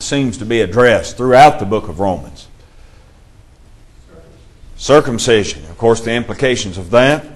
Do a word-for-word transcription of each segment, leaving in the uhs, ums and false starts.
seems to be addressed throughout the book of Romans. Circumcision. Of course, the implications of that.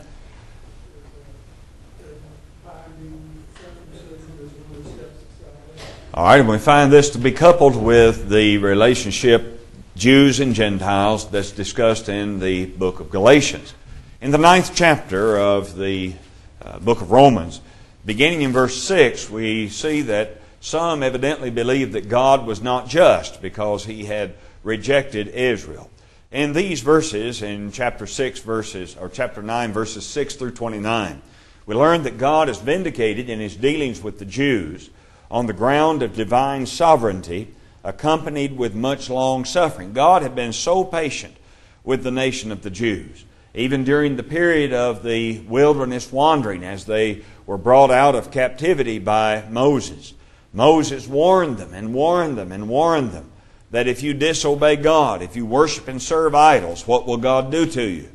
All right, and we find this to be coupled with the relationship Jews and Gentiles that's discussed in the book of Galatians. In the ninth chapter of the uh, book of Romans, beginning in verse six, we see that some evidently believed that God was not just because He had rejected Israel. In these verses, in chapter six verses, or chapter nine verses six through twenty-nine, we learn that God is vindicated in His dealings with the Jews on the ground of divine sovereignty, accompanied with much long suffering. God had been so patient with the nation of the Jews, even during the period of the wilderness wandering as they were brought out of captivity by Moses. Moses warned them and warned them and warned them that if you disobey God, if you worship and serve idols, what will God do to you?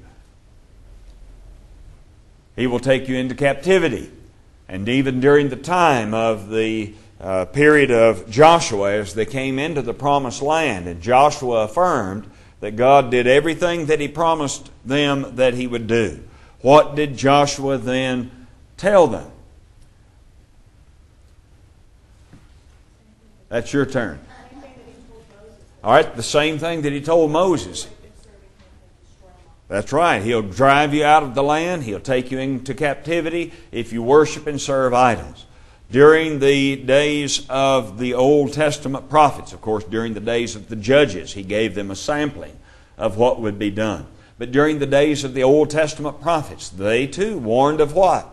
He will take you into captivity. And even during the time of the uh, period of Joshua, as they came into the promised land, and Joshua affirmed that God did everything that He promised them that He would do. What did Joshua then tell them? That's your turn. All right, the same thing that He told Moses. That's right. He'll drive you out of the land. He'll take you into captivity if you worship and serve idols. During the days of the Old Testament prophets, of course, during the days of the judges, He gave them a sampling of what would be done. But during the days of the Old Testament prophets, they too warned of what?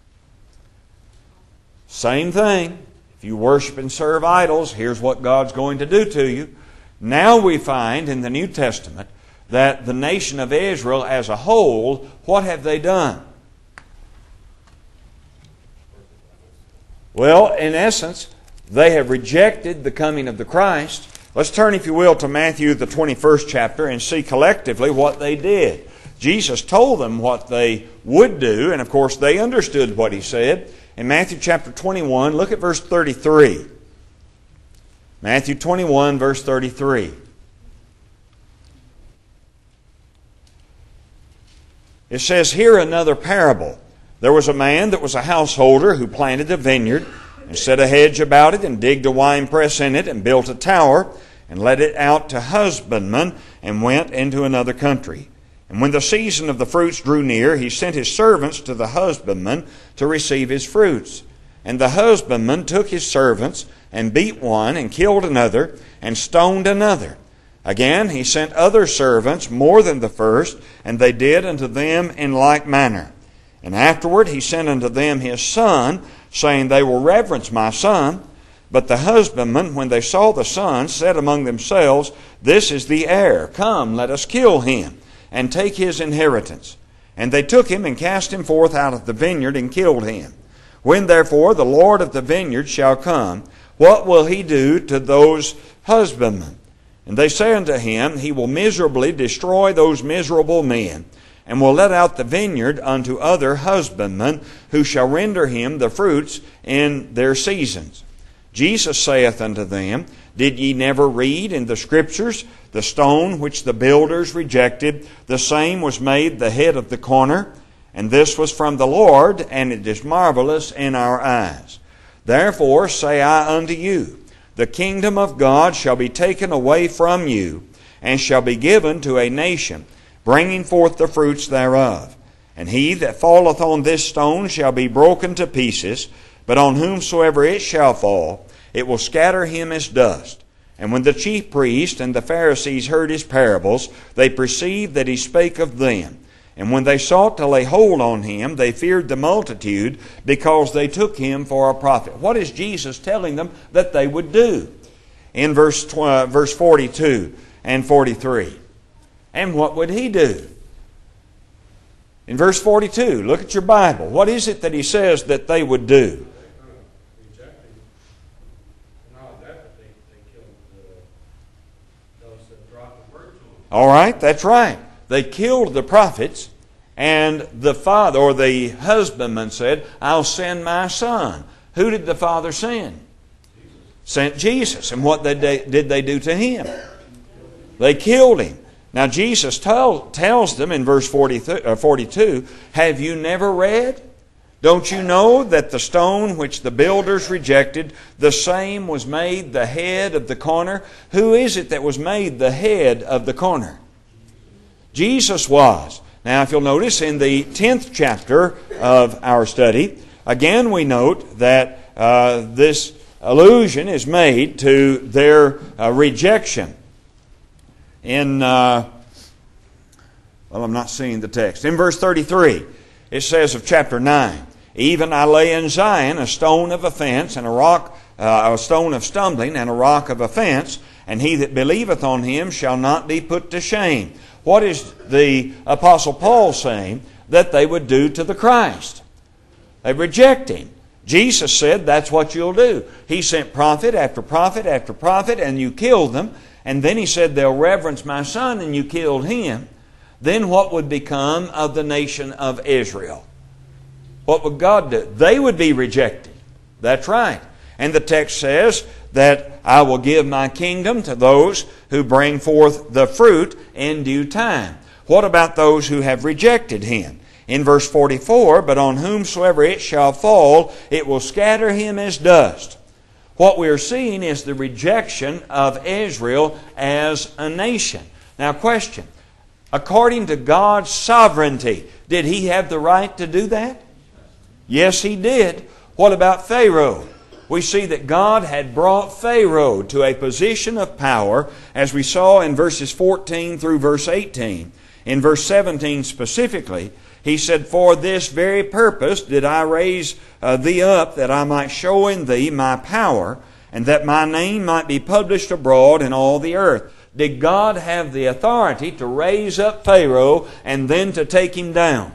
Same thing. If you worship and serve idols, here's what God's going to do to you. Now we find in the New Testament that the nation of Israel as a whole, what have they done? Well, in essence, they have rejected the coming of the Christ. Let's turn, if you will, to Matthew, the twenty-first chapter, and see collectively what they did. Jesus told them what they would do, and of course they understood what He said. In Matthew chapter twenty-one, look at verse thirty-three. Matthew twenty-one, verse thirty-three. It says here another parable. There was a man that was a householder who planted a vineyard and set a hedge about it and digged a winepress in it and built a tower and let it out to husbandmen and went into another country. And when the season of the fruits drew near, he sent his servants to the husbandman to receive his fruits. And the husbandman took his servants and beat one and killed another and stoned another. Again he sent other servants more than the first, and they did unto them in like manner. And afterward he sent unto them his son, saying, They will reverence my son. But the husbandmen, when they saw the son, said among themselves, This is the heir. Come, let us kill him, and take his inheritance. And they took him and cast him forth out of the vineyard and killed him. When therefore the Lord of the vineyard shall come, what will he do to those husbandmen? And they say unto him, He will miserably destroy those miserable men, and will let out the vineyard unto other husbandmen, who shall render him the fruits in their seasons. Jesus saith unto them, Did ye never read in the Scriptures, the stone which the builders rejected, the same was made the head of the corner? And this was from the Lord, and it is marvelous in our eyes. Therefore say I unto you, the kingdom of God shall be taken away from you, and shall be given to a nation, bringing forth the fruits thereof. And he that falleth on this stone shall be broken to pieces, but on whomsoever it shall fall, it will scatter him as dust. And when the chief priests and the Pharisees heard his parables, they perceived that he spake of them. And when they sought to lay hold on him, they feared the multitude, because they took him for a prophet. What is Jesus telling them that they would do? In verse uh, verse forty-two and forty-three. And what would he do? In verse forty-two, look at your Bible. What is it that he says that they would do? All right, that's right. They killed the prophets, and the father, or the husbandman said, I'll send my son. Who did the father send? sent Jesus. And what did they, did they do to Him? They killed Him. Now Jesus tell, tells them in verse forty-two, have you never read? Don't you know that the stone which the builders rejected, the same was made the head of the corner? Who is it that was made the head of the corner? Jesus was. Now if you'll notice in the tenth chapter of our study, again we note that uh, this allusion is made to their uh, rejection. In, uh, well, I'm not seeing the text. In verse thirty-three, it says of chapter nine, even I lay in Zion a stone of offense and a rock, uh, a stone of stumbling and a rock of offense, and he that believeth on Him shall not be put to shame. What is the Apostle Paul saying that they would do to the Christ? They reject Him. Jesus said that's what you'll do. He sent prophet after prophet after prophet, and you killed them. And then He said they'll reverence my Son, and you killed Him. Then what would become of the nation of Israel? What would God do? They would be rejected. That's right. And the text says that I will give my kingdom to those who bring forth the fruit in due time. What about those who have rejected Him? In verse forty-four, but on whomsoever it shall fall, it will scatter him as dust. What we're seeing is the rejection of Israel as a nation. Now, question. According to God's sovereignty, did He have the right to do that? Yes, He did. What about Pharaoh? We see that God had brought Pharaoh to a position of power, as we saw in verses fourteen through verse eighteen. In verse seventeen specifically, He said, for this very purpose did I raise uh, thee up, that I might show in thee my power, and that my name might be published abroad in all the earth. Did God have the authority to raise up Pharaoh and then to take him down?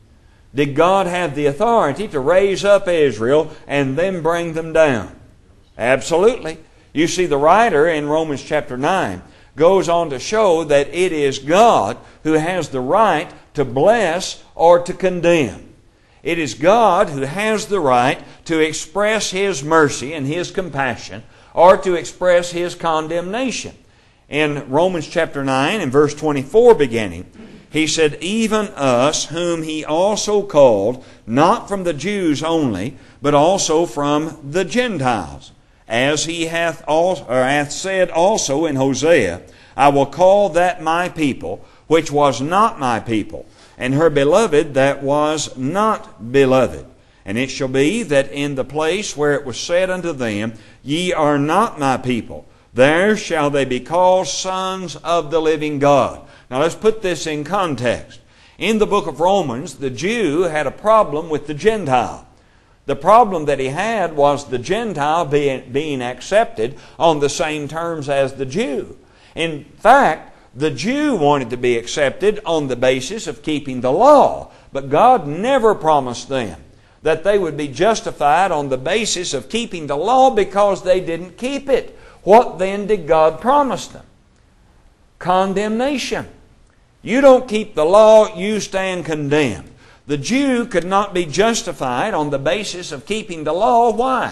Did God have the authority to raise up Israel and then bring them down? Absolutely. You see, the writer in Romans chapter nine goes on to show that it is God who has the right to bless or to condemn. It is God who has the right to express His mercy and His compassion or to express His condemnation. In Romans chapter nine and verse twenty-four beginning, he said, even us whom He also called, not from the Jews only, but also from the Gentiles. As He hath, also, or hath said also in Hosea, I will call that my people, which was not my people, and her beloved that was not beloved. And it shall be that in the place where it was said unto them, ye are not my people, there shall they be called sons of the living God. Now let's put this in context. In the book of Romans, the Jew had a problem with the Gentile. The problem that he had was the Gentile being, being accepted on the same terms as the Jew. In fact, the Jew wanted to be accepted on the basis of keeping the law, but God never promised them that they would be justified on the basis of keeping the law because they didn't keep it. What then did God promise them? Condemnation. You don't keep the law, you stand condemned. The Jew could not be justified on the basis of keeping the law. Why?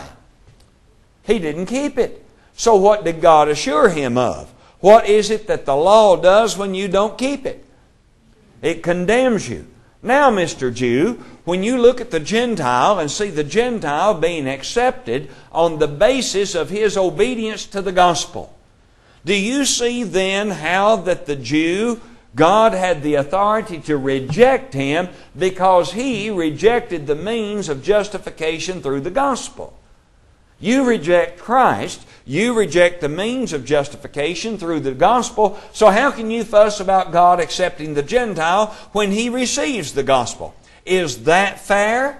He didn't keep it. So what did God assure him of? What is it that the law does when you don't keep it? It condemns you. Now, Mister Jew, when you look at the Gentile and see the Gentile being accepted on the basis of his obedience to the gospel, do you see then how that the Jew, God had the authority to reject him because he rejected the means of justification through the gospel? You reject Christ, you reject the means of justification through the gospel, so how can you fuss about God accepting the Gentile when he receives the gospel? Is that fair?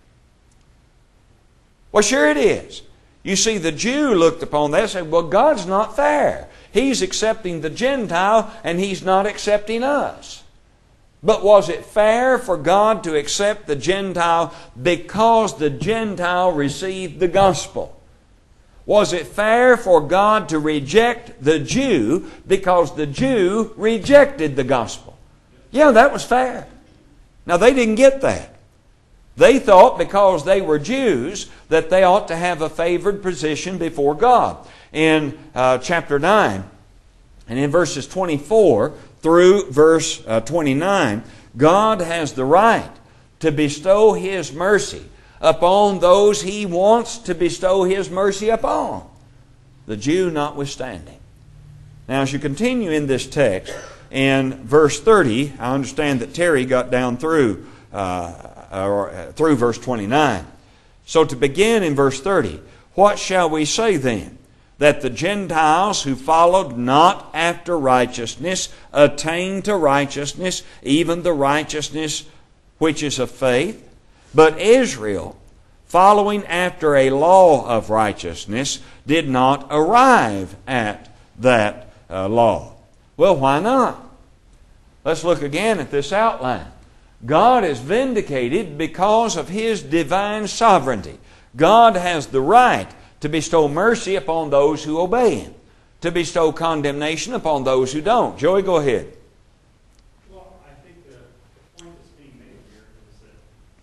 Well, sure it is. You see, the Jew looked upon that and said, well, God's not fair. He's accepting the Gentile and He's not accepting us. But was it fair for God to accept the Gentile because the Gentile received the gospel? Was it fair for God to reject the Jew because the Jew rejected the gospel? Yeah, that was fair. Now, they didn't get that. They thought because they were Jews that they ought to have a favored position before God. In uh, chapter nine and in verses twenty-four through verse uh, twenty-nine, God has the right to bestow His mercy upon those He wants to bestow His mercy upon, the Jew notwithstanding. Now, as you continue in this text, in verse thirty, I understand that Terry got down through uh, or, uh, through verse twenty-nine. So to begin in verse thirty, what shall we say then? That the Gentiles who followed not after righteousness attained to righteousness, even the righteousness which is of faith. But Israel, following after a law of righteousness, did not arrive at that uh, law. Well, why not? Let's look again at this outline. God is vindicated because of His divine sovereignty. God has the right to bestow mercy upon those who obey Him, to bestow condemnation upon those who don't. Joey, go ahead. Well, I think the, the point that's being made here is that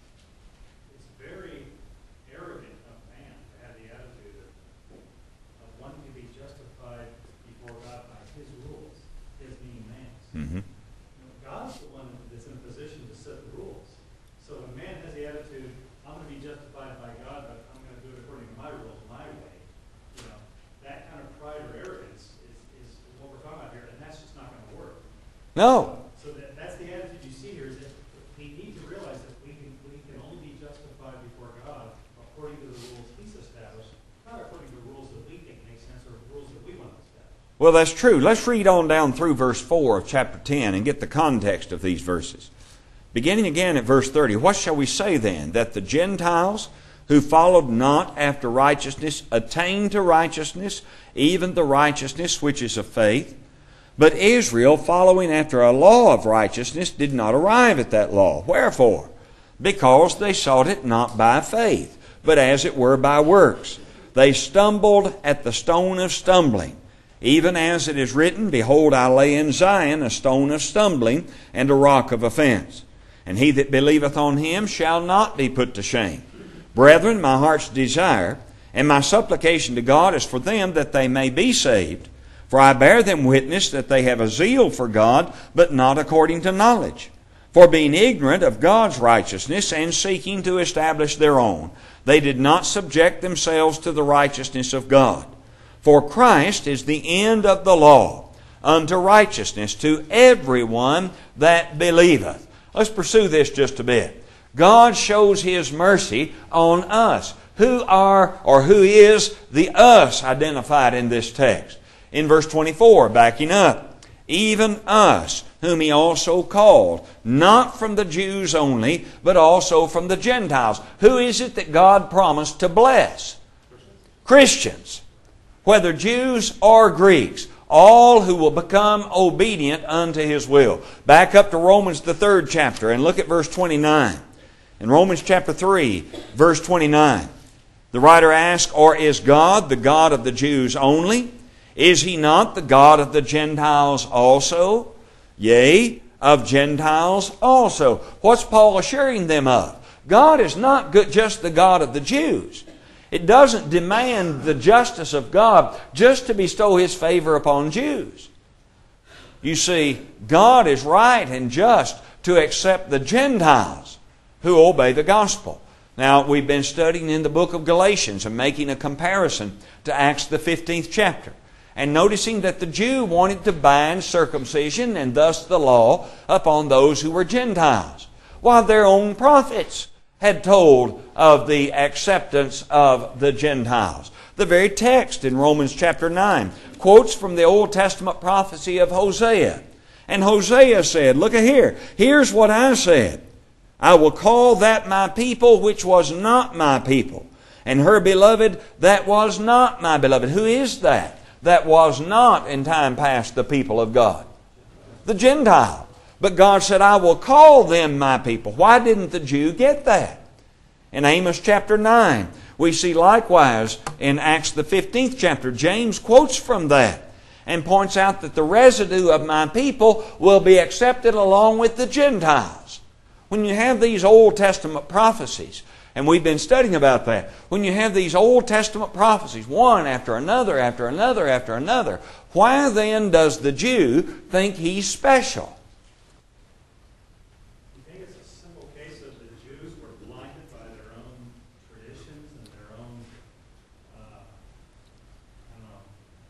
it's very arrogant of man to have the attitude of, of wanting to be justified before God by His rules, His being man's. Mm-hmm. You know, God's the one that's in a position to set the rules. So when man has the attitude, I'm going to be justified by God, but I'm going to do it according to my rules, my way, you know, that kind of pride or arrogance is, is what we're talking about here, and that's just not going to work. No. So that, that's the attitude you see here, is that we need to realize that we can, we can only be justified before God according to the rules He's established, not according to the rules that we think make sense or rules that we want to establish. Well, that's true. Let's read on down through verse four of chapter ten and get the context of these verses. Beginning again at verse thirty, what shall we say then? That the Gentiles who followed not after righteousness attained to righteousness, even the righteousness which is of faith. But Israel, following after a law of righteousness, did not arrive at that law. Wherefore? Because they sought it not by faith, but as it were by works. They stumbled at the stone of stumbling. Even as it is written, Behold, I lay in Zion a stone of stumbling and a rock of offense. And he that believeth on Him shall not be put to shame. Brethren, my heart's desire and my supplication to God is for them that they may be saved. For I bear them witness that they have a zeal for God, but not according to knowledge. For being ignorant of God's righteousness and seeking to establish their own, they did not subject themselves to the righteousness of God. For Christ is the end of the law unto righteousness to everyone that believeth. Let's pursue this just a bit. God shows His mercy on us. Who are or who is the us identified in this text? In verse twenty-four, backing up, even us, whom He also called, not from the Jews only, but also from the Gentiles. Who is it that God promised to bless? Christians. Whether Jews or Greeks, all who will become obedient unto His will. Back up to Romans the third chapter and look at verse twenty-nine. In Romans chapter three, verse twenty-nine, the writer asks, Or is God the God of the Jews only? Is He not the God of the Gentiles also? Yea, of Gentiles also. What's Paul assuring them of? God is not just the God of the Jews. It doesn't demand the justice of God just to bestow His favor upon Jews. You see, God is right and just to accept the Gentiles who obey the gospel. Now, we've been studying in the book of Galatians and making a comparison to Acts the fifteenth chapter. And noticing that the Jew wanted to bind circumcision and thus the law upon those who were Gentiles, while their own prophets had told of the acceptance of the Gentiles. The very text in Romans chapter nine quotes from the Old Testament prophecy of Hosea. And Hosea said, look at here, here's what I said. I will call that my people which was not my people, and her beloved that was not my beloved. Who is that? That was not in time past the people of God. The Gentile. But God said, I will call them my people. Why didn't the Jew get that? In Amos chapter nine, we see likewise in Acts the fifteenth chapter, James quotes from that and points out that the residue of my people will be accepted along with the Gentiles. When you have these Old Testament prophecies, and we've been studying about that, when you have these Old Testament prophecies, one after another, after another, after another, why then does the Jew think he's special? You think it's a simple case of the Jews were blinded by their own traditions and their own, uh, I don't know.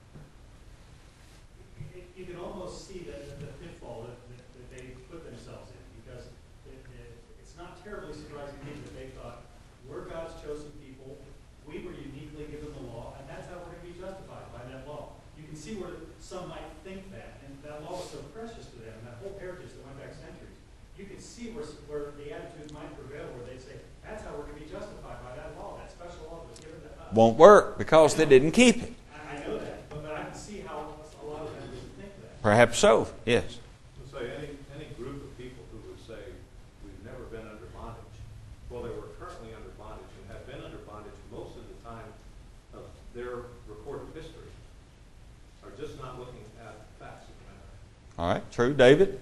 You, you can almost see the, the pitfall that, that, that they put themselves in, because it, it, it's not terribly surprising to me that they thought, we're God's chosen people, we were uniquely given the law, and that's how we're going to be justified, by that law. You can see where some might think that, and that law was so precious to them, and that whole heritage that went back centuries. You can see where, where the attitude might prevail, where they say, that's how we're going to be justified, by that law, that special law that was given to us. Won't work because they didn't keep it. I, I know that, but, but I can see how a lot of them would think that. Perhaps so, yes. So any, any group of people who would say, we've never been under bondage, well, they were currently under bondage and have been under bondage most of the time of their recorded history, are just not looking at facts of the matter. All right, true. David?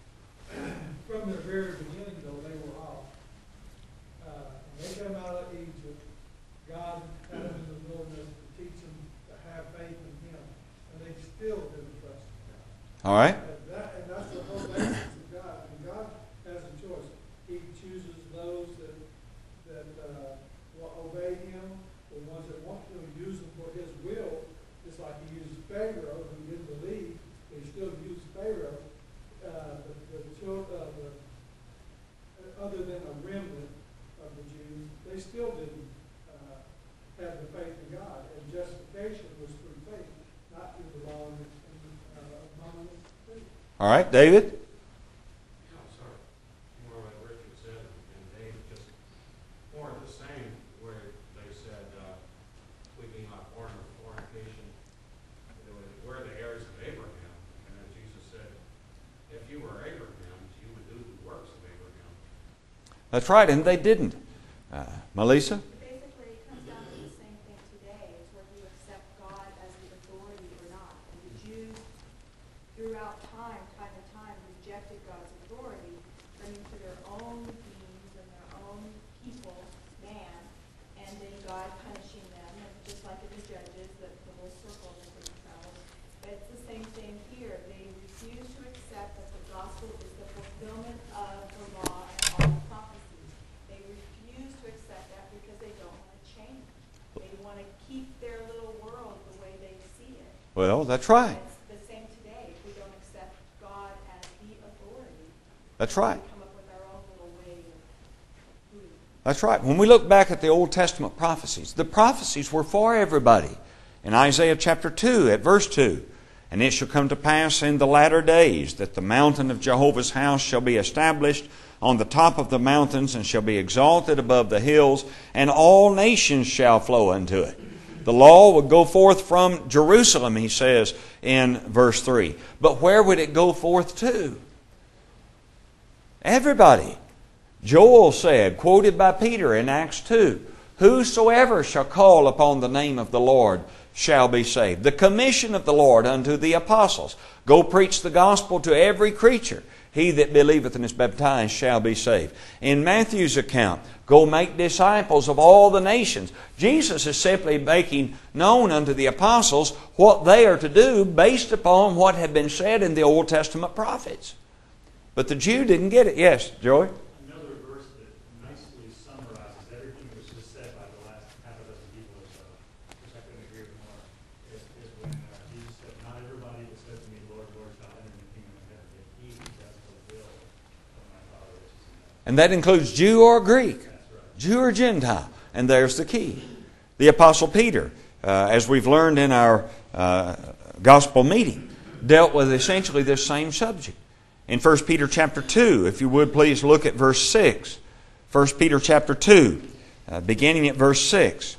From the very beginning, though, they were off. Uh, when they came out of Egypt, God had them in the wilderness to teach them to have faith in Him, and they still didn't trust God. All right. And, that, and that's the whole essence of God. And God has a choice. He chooses those that that uh, will obey Him, the ones that want to use them for His will, just like He used Pharaoh, who didn't believe, but He still used Pharaoh. Uh, the, the children, uh, the, other than a remnant of the Jews, they still didn't uh, have the faith in God. And justification was through faith, not through the law and uh, among the faith. All right, David? No, sorry. More like Richard said, and Dave, just more of the same, where they said, uh, we being not born of fornication, we're the heirs of Abraham. And then Jesus said, if you were Abraham, you would do the works of Abraham. That's right, and they didn't. Uh, Melissa? Basically, it comes down to the same thing today. It's whether you accept God as the authority or not. And the Jews, throughout time, time and time, rejected God's authority, turning to their own beings and their own people, man, and then God punishing them, and just like in the Judges, the, the whole circle of themselves. But it's the same thing here. They refuse to accept that the gospel is the fulfillment of the law and all the prophecies. They refuse to accept that because they don't want to change. They want to keep their little world the way they see it. Well, that's right. It's the same today. If we don't accept God as the authority, That's right. we come up with our own little way of doing it. That's right. When we look back at the Old Testament prophecies, the prophecies were for everybody. In Isaiah chapter two, at verse two, and it shall come to pass in the latter days that the mountain of Jehovah's house shall be established on the top of the mountains and shall be exalted above the hills, and all nations shall flow unto it. The law would go forth from Jerusalem, he says in verse three. But where would it go forth to? Everybody. Joel said, quoted by Peter in Acts two, whosoever shall call upon the name of the Lord shall be saved. The commission of the Lord unto the apostles, go preach the gospel to every creature. He that believeth and is baptized shall be saved. In Matthew's account, go make disciples of all the nations. Jesus is simply making known unto the apostles what they are to do based upon what had been said in the Old Testament prophets. But the Jew didn't get it. Yes, Joey? Another verse that nicely summarizes everything that was just said by the last half a dozen people or so, which I couldn't agree with more, is, is when uh, Jesus said, not everybody that says to me, Lord, Lord, shall enter the kingdom of heaven, but he who does the will of my Father which is in heaven. And that includes Jew or Greek. That's right. Jew or Gentile. And there's the key. The Apostle Peter, uh, as we've learned in our uh, gospel meeting, dealt with essentially this same subject. In First Peter chapter two, if you would please look at verse six. First Peter chapter two, uh, beginning at verse six.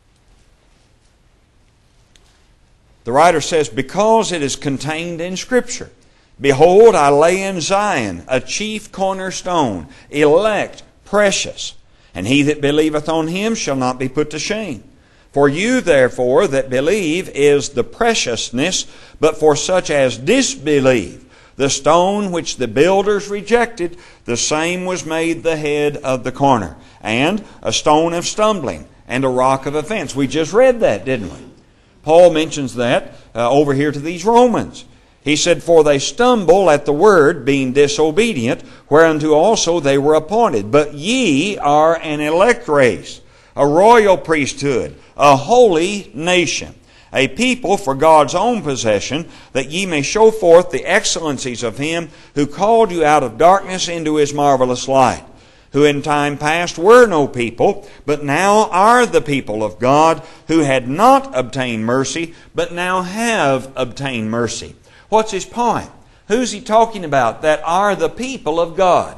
The writer says, because it is contained in Scripture, behold, I lay in Zion a chief cornerstone, elect, precious, and he that believeth on him shall not be put to shame. For you, therefore, that believe is the preciousness, but for such as disbelieve, The stone which the builders rejected, the same was made the head of the corner, and a stone of stumbling, and a rock of offense. We just read that, didn't we? Paul mentions that uh, over here to these Romans. He said, "For they stumble at the word, being disobedient, whereunto also they were appointed. But ye are an elect race, a royal priesthood, a holy nation, a people for God's own possession, that ye may show forth the excellencies of Him who called you out of darkness into His marvelous light, who in time past were no people, but now are the people of God, who had not obtained mercy, but now have obtained mercy." What's his point? Who's he talking about that are the people of God?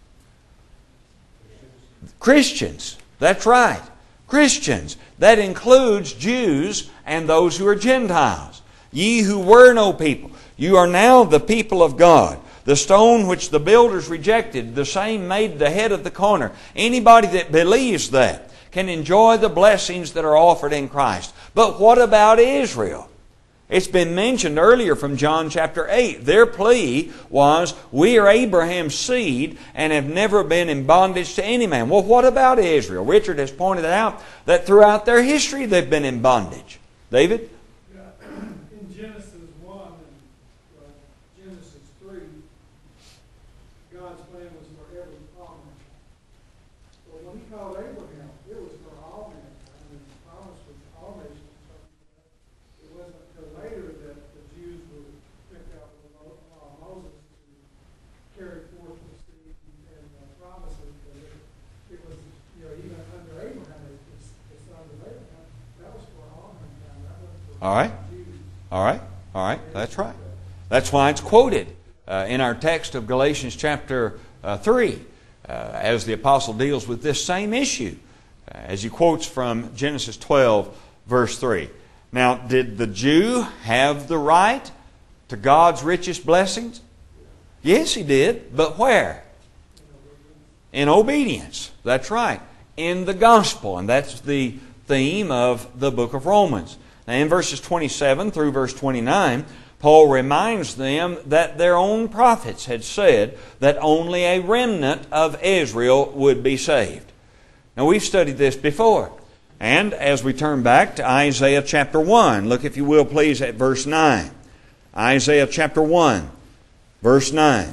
Christians. That's right. Christians. That includes Jews and those who are Gentiles. Ye who were no people, you are now the people of God. The stone which the builders rejected, the same made the head of the corner. Anybody that believes that can enjoy the blessings that are offered in Christ. But what about Israel? It's been mentioned earlier from John chapter eight. Their plea was, "We are Abraham's seed and have never been in bondage to any man." Well, what about Israel? Richard has pointed out that throughout their history they've been in bondage. David? Yeah, in Genesis one and uh, Genesis three, God's plan was for every promise. But when He called Abraham, it was for all mankind, and the promise was all nations. It wasn't until later that the Jews were picked out with Moses to carry forth the seed and the promises. But it, it was, you know, even under Abraham, it was the sons of Abraham. That was for all mankind. That wasn't for All right. Jews. All right. All right. That's right. That's why it's quoted uh, in our text of Galatians chapter uh, three uh, as the apostle deals with this same issue, uh, as he quotes from Genesis twelve, verse three. Now, did the Jew have the right to God's richest blessings? Yes, he did. But where? In obedience. That's right. In the gospel. And that's the theme of the book of Romans. Now, in verses twenty-seven through verse twenty-nine, Paul reminds them that their own prophets had said that only a remnant of Israel would be saved. Now, we've studied this before. And as we turn back to Isaiah chapter one, look if you will please at verse nine. Isaiah chapter one, verse nine.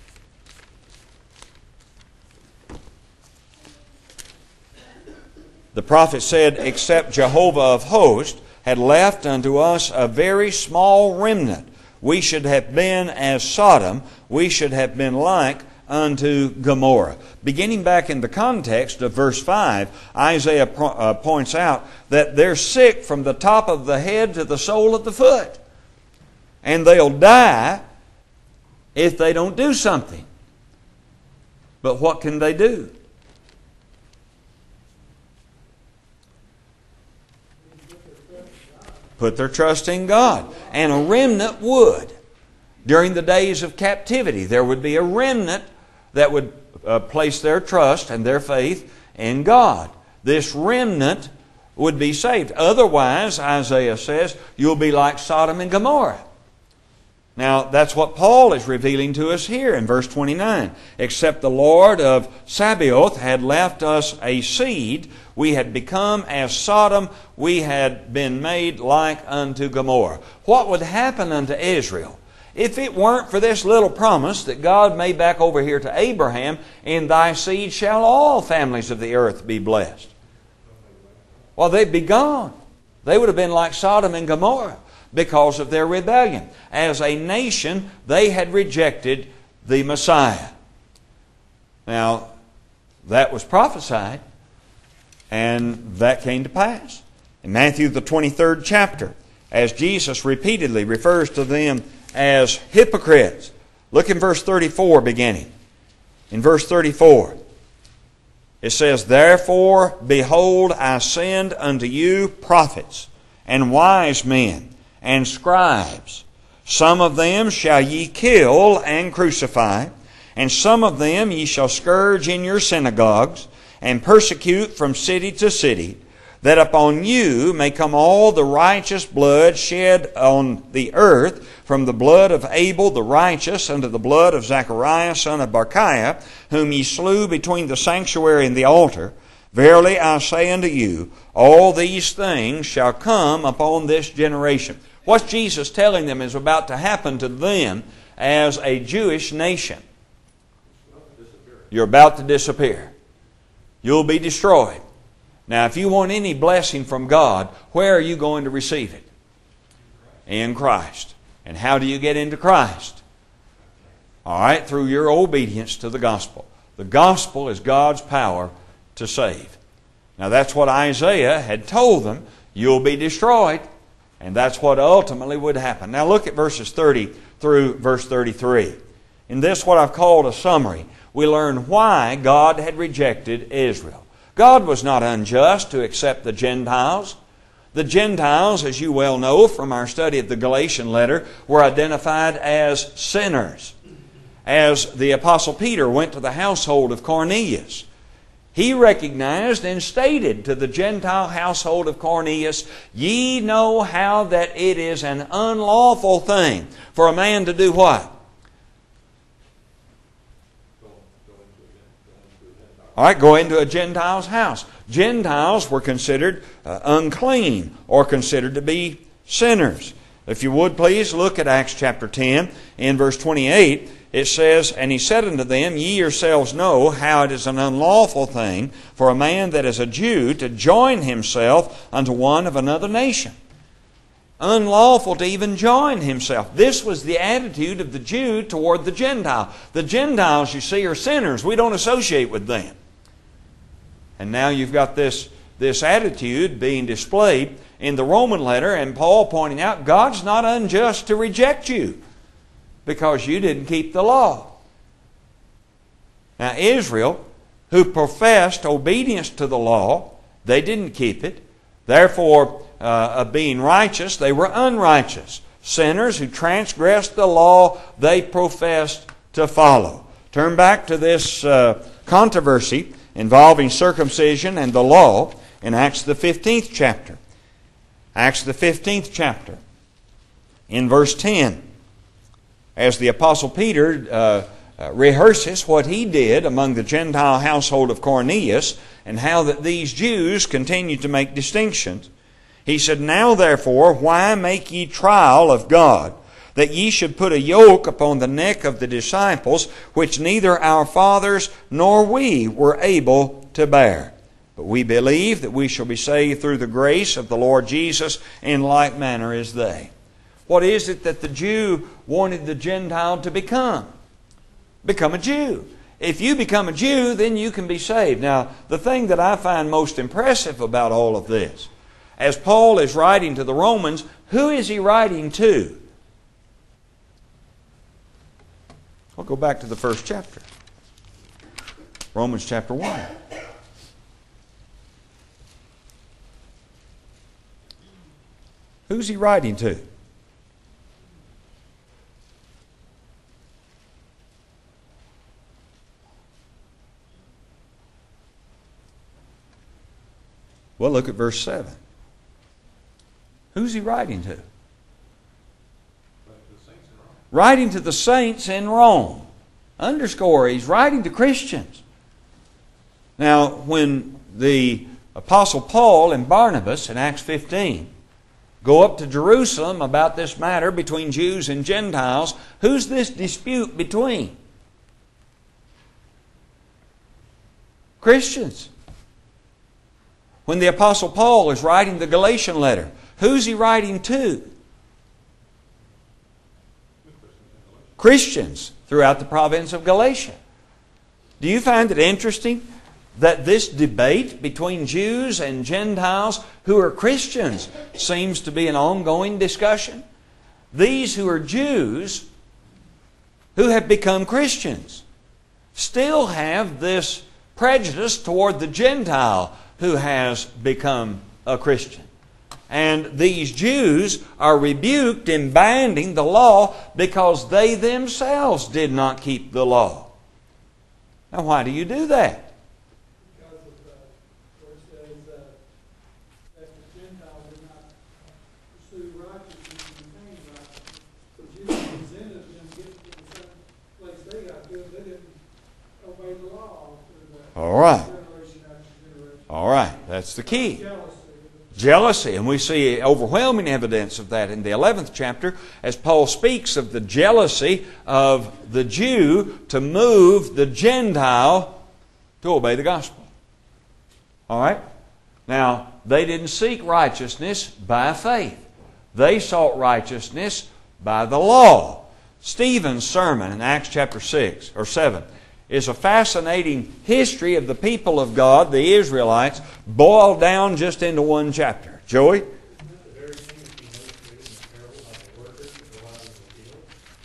The prophet said, "Except Jehovah of hosts had left unto us a very small remnant, we should have been as Sodom, we should have been like unto Gomorrah." Beginning back in the context of verse five, Isaiah po- uh, points out that they're sick from the top of the head to the sole of the foot. And they'll die if they don't do something. But what can they do? Put their trust in God. And a remnant would. During the days of captivity, there would be a remnant that would uh, place their trust and their faith in God. This remnant would be saved. Otherwise, Isaiah says, you'll be like Sodom and Gomorrah. Now, that's what Paul is revealing to us here in verse twenty-nine. "Except the Lord of Sabaoth had left us a seed, we had become as Sodom, we had been made like unto Gomorrah." What would happen unto Israel if it weren't for this little promise that God made back over here to Abraham, "In thy seed shall all families of the earth be blessed"? Well, they'd be gone. They would have been like Sodom and Gomorrah because of their rebellion. As a nation, they had rejected the Messiah. Now, that was prophesied, and that came to pass. In Matthew the twenty-third chapter, as Jesus repeatedly refers to them as hypocrites. Look in verse thirty-four beginning. In verse thirty-four, it says, "Therefore, behold, I send unto you prophets and wise men and scribes. Some of them shall ye kill and crucify, and some of them ye shall scourge in your synagogues, and persecute from city to city, that upon you may come all the righteous blood shed on the earth, from the blood of Abel the righteous unto the blood of Zachariah son of Barchiah, whom ye slew between the sanctuary and the altar. Verily I say unto you, all these things shall come upon this generation. What's Jesus telling them is about to happen to them as a Jewish nation? You're about to disappear. You'll be destroyed. Now, if you want any blessing from God, where are you going to receive it? In Christ. And how do you get into Christ? All right, through your obedience to the gospel. The gospel is God's power to save. Now, that's what Isaiah had told them. You'll be destroyed. And that's what ultimately would happen. Now, look at verses thirty through verse thirty-three. In this, what I've called a summary, we learn why God had rejected Israel. God was not unjust to accept the Gentiles. The Gentiles, as you well know from our study of the Galatian letter, were identified as sinners. As the Apostle Peter went to the household of Cornelius, he recognized and stated to the Gentile household of Cornelius, ye know how that it is an unlawful thing for a man to do what? All right, go into a Gentile's house. Gentiles were considered uh, unclean or considered to be sinners. If you would please look at Acts chapter ten in verse twenty-eight. It says, and he said unto them, ye yourselves know how it is an unlawful thing for a man that is a Jew to join himself unto one of another nation. Unlawful to even join himself. This was the attitude of the Jew toward the Gentile. The Gentiles, you see, are sinners. We don't associate with them. And now you've got this, this attitude being displayed in the Roman letter, and Paul pointing out, God's not unjust to reject you because you didn't keep the law. Now Israel, who professed obedience to the law, they didn't keep it. Therefore, uh, of being righteous, they were unrighteous. Sinners who transgressed the law they professed to follow. Turn back to this uh, controversy involving circumcision and the law in Acts the fifteenth chapter. Acts the fifteenth chapter. In verse ten, as the Apostle Peter uh, uh, rehearses what he did among the Gentile household of Cornelius and how that these Jews continued to make distinctions, he said, now therefore, why make ye trial of God, that ye should put a yoke upon the neck of the disciples, which neither our fathers nor we were able to bear? But we believe that we shall be saved through the grace of the Lord Jesus in like manner as they. What is it that the Jew wanted the Gentile to become? Become a Jew. If you become a Jew, then you can be saved. Now, the thing that I find most impressive about all of this, as Paul is writing to the Romans, who is he writing to? We'll go back to the first chapter. Romans chapter one. Who's he writing to? Well, look at verse seven. Who's he writing to? Writing to the saints in Rome. Underscore, he's writing to Christians. Now, when the Apostle Paul and Barnabas in Acts fifteen go up to Jerusalem about this matter between Jews and Gentiles, who's this dispute between? Christians. When the Apostle Paul is writing the Galatian letter, who's he writing to? Christians throughout the province of Galatia. Do you find it interesting that this debate between Jews and Gentiles who are Christians seems to be an ongoing discussion? These who are Jews who have become Christians still have this prejudice toward the Gentile who has become a Christian. And these Jews are rebuked in binding the law because they themselves did not keep the law. Now, why do you do that? Because of the, where it says, uh, All right. Generation after generation. All right. That's the key. Jealousy. Jealousy, and we see overwhelming evidence of that in the eleventh chapter as Paul speaks of the jealousy of the Jew to move the Gentile to obey the gospel. All right? Now, they didn't seek righteousness by faith. They sought righteousness by the law. Stephen's sermon in Acts chapter six or seven is a fascinating history of the people of God, the Israelites, boiled down just into one chapter. Joey? Isn't that the very thing that's being illustrated in the parable about the workers that go out in the field?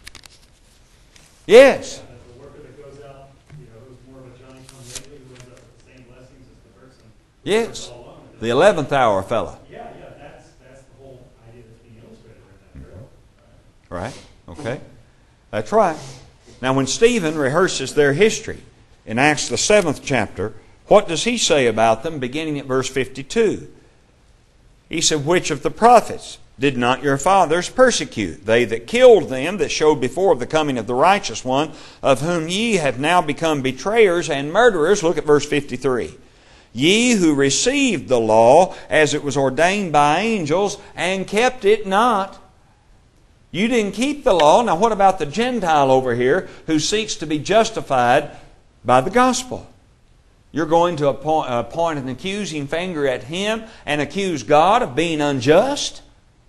Yes. And the worker that goes out, you know, who's more of a Johnny come lately, who ends up with the same blessings as the person who Yes. works all alone. The eleventh hour fella. Yeah, yeah, that's that's the whole idea that's being illustrated in that parable. Right? Okay. That's right. Now, when Stephen rehearses their history in Acts the seventh chapter, what does he say about them beginning at verse fifty-two? He said, "Which of the prophets did not your fathers persecute? They that killed them that showed before of the coming of the righteous one, of whom ye have now become betrayers and murderers." Look at verse fifty-three. "Ye who received the law as it was ordained by angels and kept it not." You didn't keep the law. Now what about the Gentile over here who seeks to be justified by the gospel? You're going to point, uh, point an accusing finger at him and accuse God of being unjust?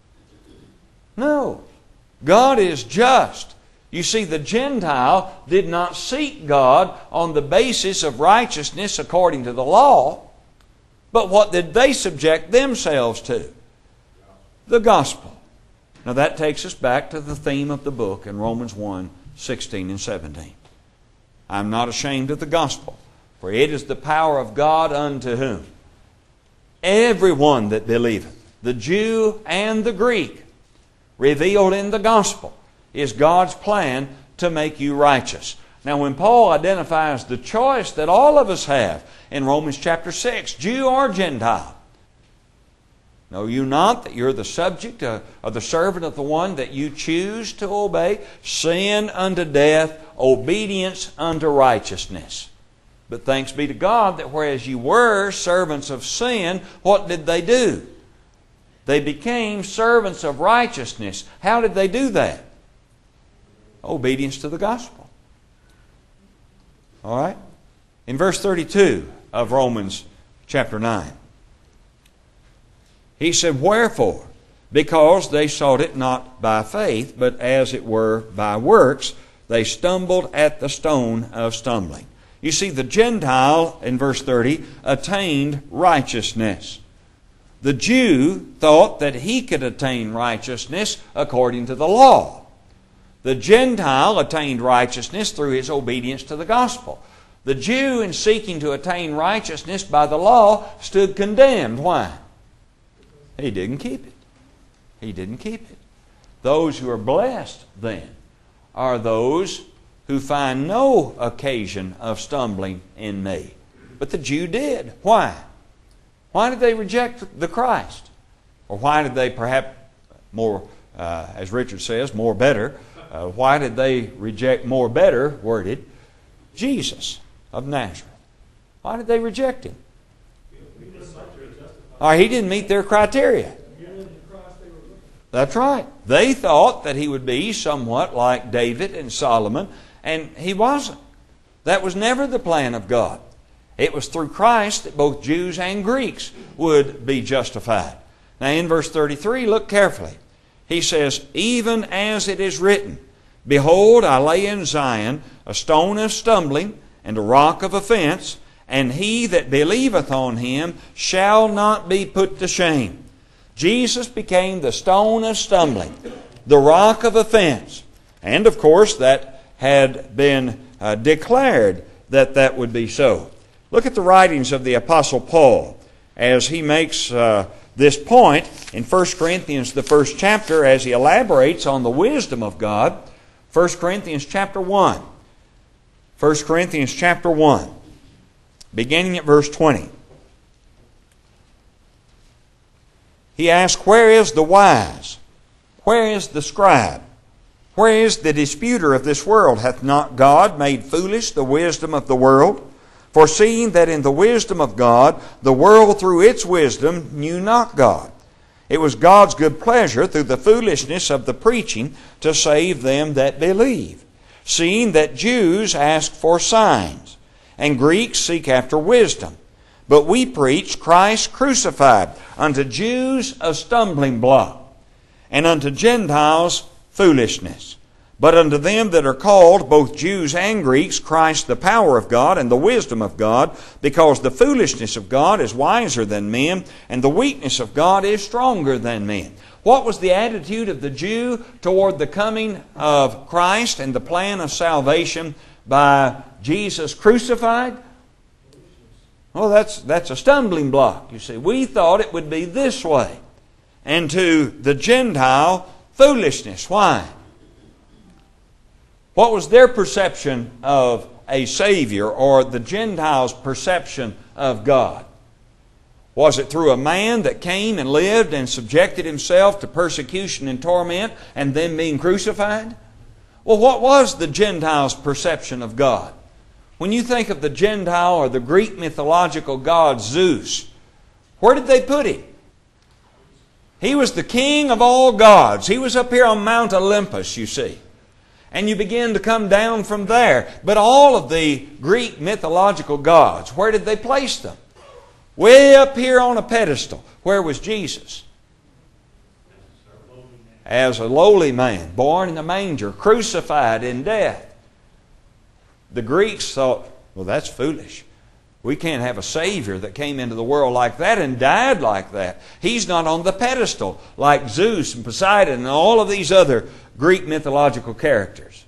No. God is just. You see, the Gentile did not seek God on the basis of righteousness according to the law. But what did they subject themselves to? The gospel. Now that takes us back to the theme of the book in Romans one, sixteen and seventeen. "I'm not ashamed of the gospel, for it is the power of God unto whom? Everyone that believeth, the Jew and the Greek." Revealed in the gospel is God's plan to make you righteous. Now when Paul identifies the choice that all of us have in Romans chapter six, Jew or Gentile, "Know you not that you're the subject of the servant of the one that you choose to obey? Sin unto death, obedience unto righteousness. But thanks be to God that whereas you were servants of sin," what did they do? They became servants of righteousness. How did they do that? Obedience to the gospel. All right? In verse thirty-two of Romans chapter nine. He said, "Wherefore? Because they sought it not by faith, but as it were by works, they stumbled at the stone of stumbling." You see, the Gentile, in verse thirty, attained righteousness. The Jew thought that he could attain righteousness according to the law. The Gentile attained righteousness through his obedience to the gospel. The Jew, in seeking to attain righteousness by the law, stood condemned. Why? He didn't keep it. He didn't keep it. Those who are blessed, then, are those who find no occasion of stumbling in me. But the Jew did. Why? Why did they reject the Christ? Or why did they perhaps more, uh, as Richard says, more better, uh, why did they reject more better worded Jesus of Nazareth? Why did they reject Him? Or he didn't meet their criteria. That's right. They thought that he would be somewhat like David and Solomon, and he wasn't. That was never the plan of God. It was through Christ that both Jews and Greeks would be justified. Now in verse thirty-three, look carefully. He says, "Even as it is written, Behold, I lay in Zion a stone of stumbling and a rock of offense, and he that believeth on Him shall not be put to shame." Jesus became the stone of stumbling, the rock of offense. And of course, that had been uh, declared that that would be so. Look at the writings of the Apostle Paul as he makes uh, this point in First Corinthians, the first chapter, as he elaborates on the wisdom of God. First Corinthians chapter one. First Corinthians chapter one. Beginning at verse twenty. He asks, "Where is the wise? Where is the scribe? Where is the disputer of this world? Hath not God made foolish the wisdom of the world? foreseeing that in the wisdom of God, the world through its wisdom knew not God. It was God's good pleasure through the foolishness of the preaching to save them that believe. Seeing that Jews ask for signs, and Greeks seek after wisdom. But we preach Christ crucified, unto Jews a stumbling block, and unto Gentiles foolishness. But unto them that are called, both Jews and Greeks, Christ the power of God and the wisdom of God, because the foolishness of God is wiser than men, and the weakness of God is stronger than men. What was the attitude of the Jew toward the coming of Christ and the plan of salvation by Jesus crucified? Well, that's, that's a stumbling block, you see. We thought it would be this way. And to the Gentile, foolishness. Why? What was their perception of a Savior, or the Gentiles' perception of God? Was it through a man that came and lived and subjected himself to persecution and torment and then being crucified? Well, what was the Gentiles' perception of God? When you think of the Gentile or the Greek mythological god Zeus, where did they put him? He was the king of all gods. He was up here on Mount Olympus, you see. And you begin to come down from there. But all of the Greek mythological gods, where did they place them? Way up here on a pedestal. Where was Jesus? As a lowly man, born in a manger, crucified in death. The Greeks thought, well, that's foolish. We can't have a Savior that came into the world like that and died like that. He's not on the pedestal like Zeus and Poseidon and all of these other Greek mythological characters.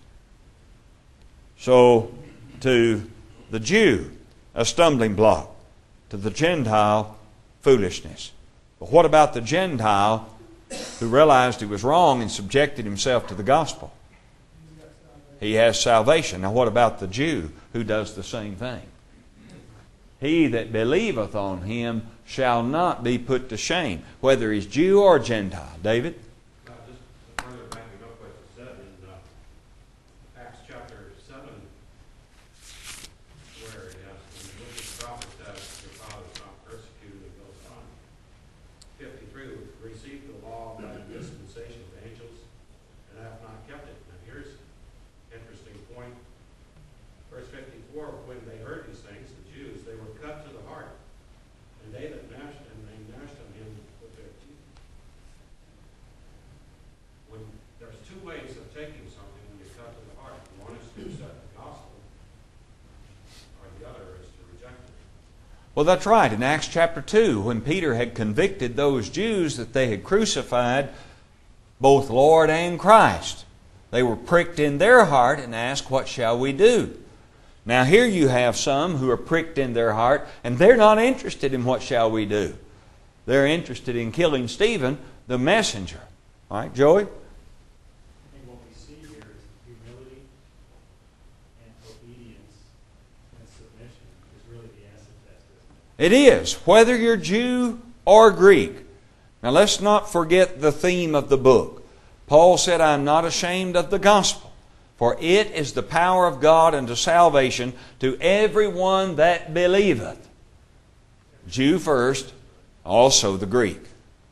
So, to the Jew, a stumbling block. To the Gentile, foolishness. But what about the Gentile who realized he was wrong and subjected himself to the gospel? He has salvation. Now what about the Jew who does the same thing? He that believeth on him shall not be put to shame, whether he's Jew or Gentile. David? Uh, just further backing up what you said in uh, Acts chapter seven, where it has, when the wicked prophet says, your father is not persecuted, it goes on. fifty-three, received the law by the dispensation of angels, and have not kept it. Now here's an interesting point. Verse fifty-four, when they heard these things, the Jews, they were cut to the heart, and they that gnashed and they gnashed on him with their teeth. When there's two ways of taking something when you're cut to the heart. One is to accept the gospel, or the other is to reject it. Well, that's right. In Acts chapter two, when Peter had convicted those Jews that they had crucified both Lord and Christ, they were pricked in their heart and asked, what shall we do? Now here you have some who are pricked in their heart, and they're not interested in what shall we do. They're interested in killing Stephen, the messenger. All right, Joey? I think what we see here is humility and obedience and submission is really the acid test, isn't it? It is, whether you're Jew or Greek. Now let's not forget the theme of the book. Paul said, I am not ashamed of the gospel, for it is the power of God unto salvation to everyone that believeth. Jew first, also the Greek.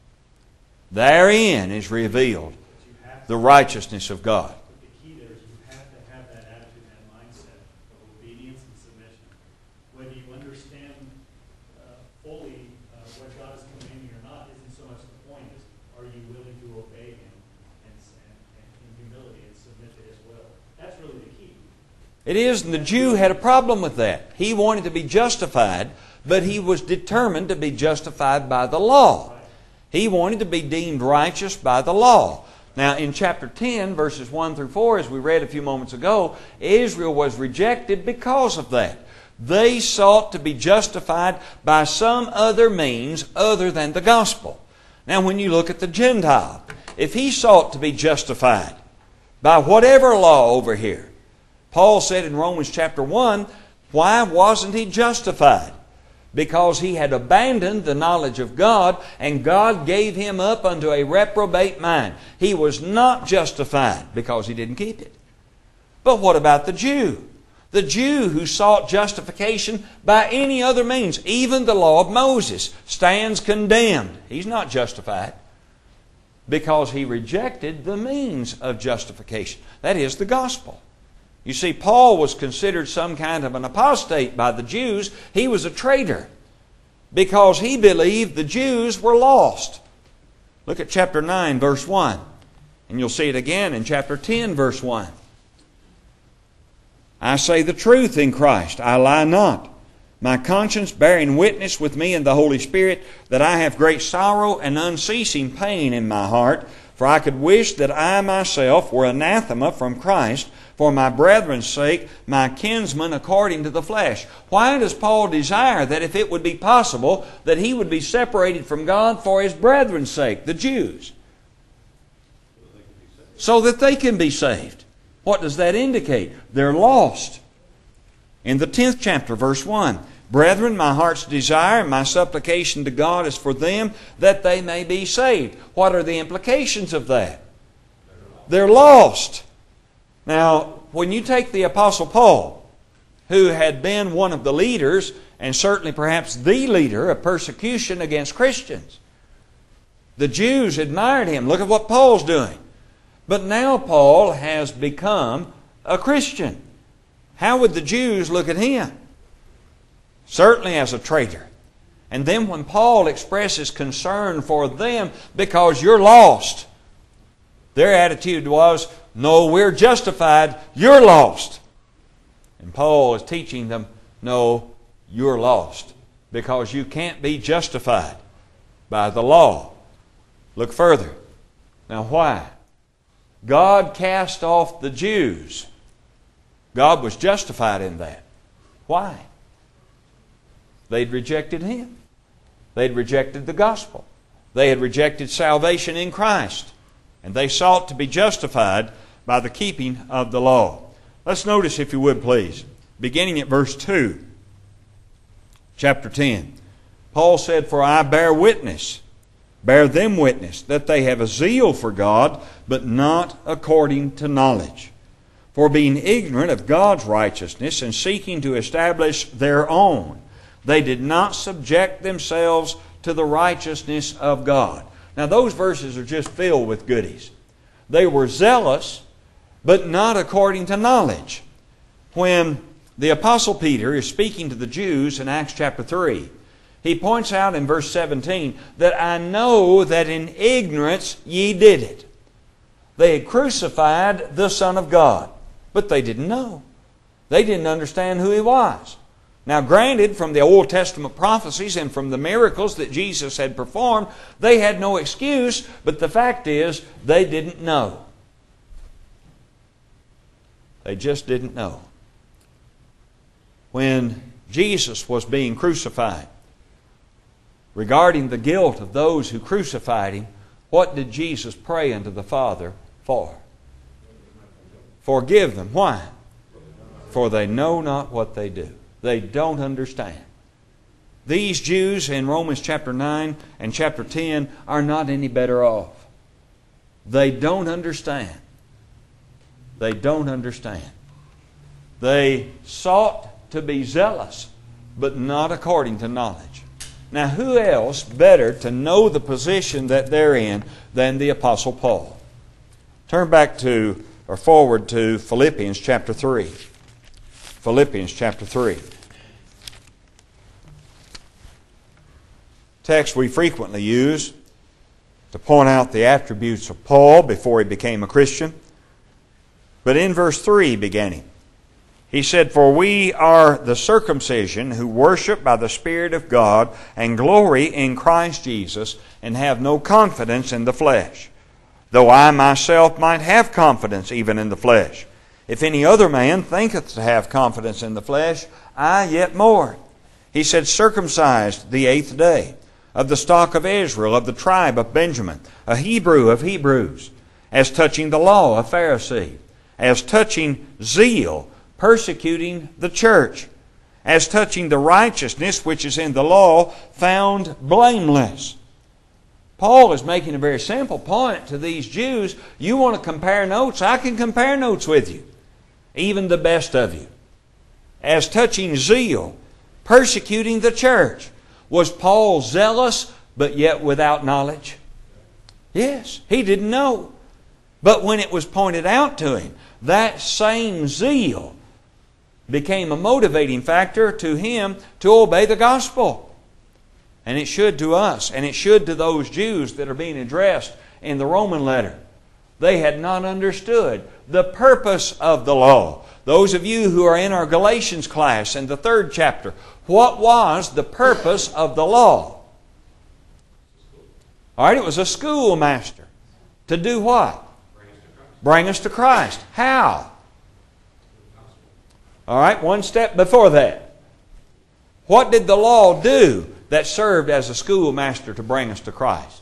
Therein is revealed the righteousness of God. But the key there is you have to have that attitude, that mindset of obedience and submission. Whether you understand uh, fully uh, what God is commanding or not isn't so much the point. Is are you willing to obey Him and, and, and in humility and submit to His will? That's really the key. It is, and the Jew had a problem with that. He wanted to be justified, but he was determined to be justified by the law. He wanted to be deemed righteous by the law. Now, in chapter ten, verses one through four, as we read a few moments ago, Israel was rejected because of that. They sought to be justified by some other means other than the gospel. Now, when you look at the Gentile, if he sought to be justified by whatever law over here, Paul said in Romans chapter one, why wasn't he justified? Because he had abandoned the knowledge of God, and God gave him up unto a reprobate mind. He was not justified because he didn't keep it. But what about the Jew? The Jew who sought justification by any other means, even the law of Moses, stands condemned. He's not justified because he rejected the means of justification. That is the gospel. You see, Paul was considered some kind of an apostate by the Jews. He was a traitor because he believed the Jews were lost. Look at chapter nine, verse one. And you'll see it again in chapter ten, verse one. I say the truth in Christ, I lie not. My conscience bearing witness with me in the Holy Spirit that I have great sorrow and unceasing pain in my heart, for I could wish that I myself were anathema from Christ for my brethren's sake, my kinsmen according to the flesh. Why does Paul desire that if it would be possible that he would be separated from God for his brethren's sake, the Jews? So that they can be saved. What does that indicate? They're lost. In the tenth chapter, verse one, Brethren, my heart's desire and my supplication to God is for them that they may be saved. What are the implications of that? They're lost. Now, when you take the Apostle Paul, who had been one of the leaders, and certainly perhaps the leader of persecution against Christians, the Jews admired him. Look at what Paul's doing. But now Paul has become a Christian. How would the Jews look at him? Certainly as a traitor. And then when Paul expresses concern for them because you're lost, their attitude was, no, we're justified, you're lost. And Paul is teaching them, no, you're lost because you can't be justified by the law. Look further. Now why? God cast off the Jews. God was justified in that. Why? They'd rejected Him. They'd rejected the gospel. They had rejected salvation in Christ. And they sought to be justified by the keeping of the law. Let's notice, if you would please, beginning at verse two, chapter ten. Paul said, For I bear witness, bear them witness, that they have a zeal for God, but not according to knowledge. For being ignorant of God's righteousness and seeking to establish their own, they did not subject themselves to the righteousness of God. Now those verses are just filled with goodies. They were zealous, but not according to knowledge. When the Apostle Peter is speaking to the Jews in Acts chapter three, he points out in verse seventeen that I know that in ignorance ye did it. They had crucified the Son of God, but they didn't know. They didn't understand who He was. Now granted, from the Old Testament prophecies and from the miracles that Jesus had performed, they had no excuse, but the fact is, they didn't know. They just didn't know. When Jesus was being crucified, regarding the guilt of those who crucified Him, what did Jesus pray unto the Father for? Forgive them. Why? For they know not what they do. They don't understand. These Jews in Romans chapter nine and chapter ten are not any better off. They don't understand. They don't understand. They sought to be zealous, but not according to knowledge. Now, who else better to know the position that they're in than the Apostle Paul? Turn back to, or forward to Philippians chapter three. Philippians chapter three. Text we frequently use to point out the attributes of Paul before he became a Christian. But in verse three beginning, he said, For we are the circumcision who worship by the Spirit of God and glory in Christ Jesus and have no confidence in the flesh. Though I myself might have confidence even in the flesh. If any other man thinketh to have confidence in the flesh, I yet more. He said, circumcised the eighth day, of the stock of Israel, of the tribe of Benjamin, a Hebrew of Hebrews, as touching the law, a Pharisee, as touching zeal, persecuting the church, as touching the righteousness which is in the law, found blameless. Paul is making a very simple point to these Jews. You want to compare notes? I can compare notes with you. Even the best of you. as touching zeal, persecuting the church. Was Paul zealous but yet without knowledge? Yes, he didn't know. But when it was pointed out to him, that same zeal became a motivating factor to him to obey the gospel. And it should to us, and it should to those Jews that are being addressed in the Roman letter. They had not understood the purpose of the law. Those of you who are in our Galatians class in the third chapter, what was the purpose of the law? All right, it was a schoolmaster. To do what? Bring us to Christ. How? All right, one step before that. What did the law do that served as a schoolmaster to bring us to Christ?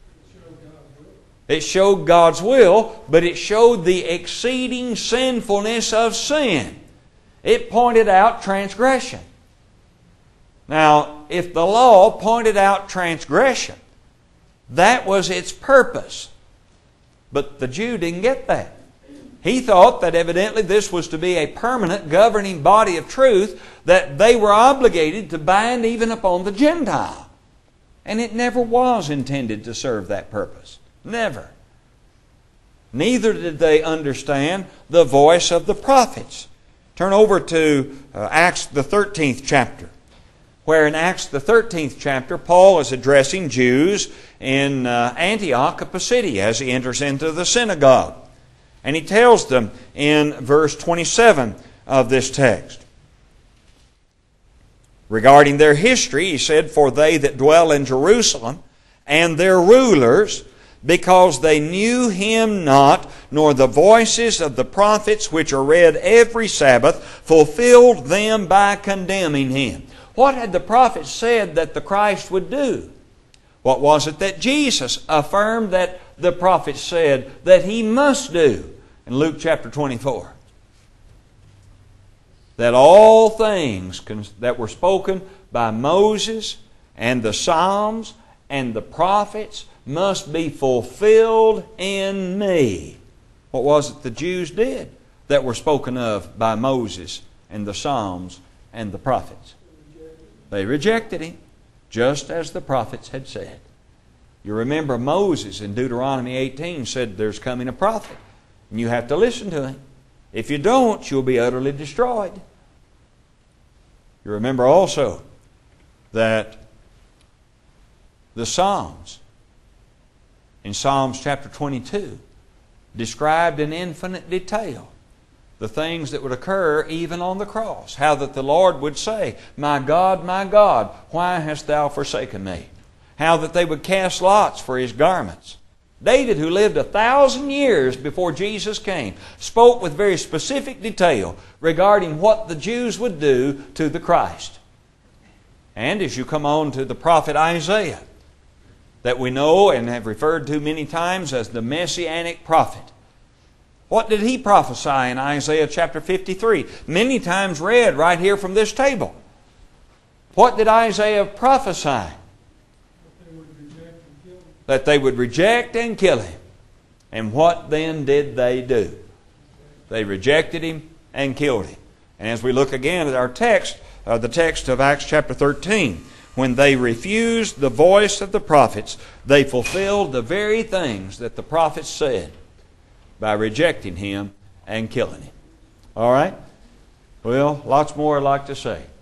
It showed God's will, but it showed the exceeding sinfulness of sin. It pointed out transgression. Now, if the law pointed out transgression, that was its purpose. But the Jew didn't get that. He thought that evidently this was to be a permanent governing body of truth that they were obligated to bind even upon the Gentile. And it never was intended to serve that purpose. Never. Neither did they understand the voice of the prophets. Turn over to uh, Acts the thirteenth chapter, where in Acts the thirteenth chapter, Paul is addressing Jews in uh, Antioch of Pisidia as he enters into the synagogue. And he tells them in verse twenty-seven of this text, regarding their history, he said, "For they that dwell in Jerusalem and their rulers, because they knew him not, nor the voices of the prophets which are read every Sabbath, fulfilled them by condemning him." What had the prophets said that the Christ would do? What was it that Jesus affirmed that the prophets said that he must do in Luke chapter twenty-four? That all things that were spoken by Moses and the Psalms and the prophets must be fulfilled in me. What was it the Jews did that were spoken of by Moses and the Psalms and the prophets? They rejected him, just as the prophets had said. You remember Moses in Deuteronomy eighteen said there's coming a prophet, and you have to listen to him. If you don't, you'll be utterly destroyed. You remember also that the Psalms, in Psalms chapter twenty-two, described in infinite detail the things that would occur even on the cross. How that the Lord would say, "My God, my God, why hast thou forsaken me?" How that they would cast lots for his garments. David, who lived a thousand years before Jesus came, spoke with very specific detail regarding what the Jews would do to the Christ. And as you come on to the prophet Isaiah, that we know and have referred to many times as the Messianic prophet. What did he prophesy in Isaiah chapter fifty-three? Many times read right here from this table. What did Isaiah prophesy? That they would reject and kill him. And what then did they do? They rejected him and killed him. And as we look again at our text, uh, the text of Acts chapter thirteen, when they refused the voice of the prophets, they fulfilled the very things that the prophets said by rejecting him and killing him. All right? Well, lots more I'd like to say.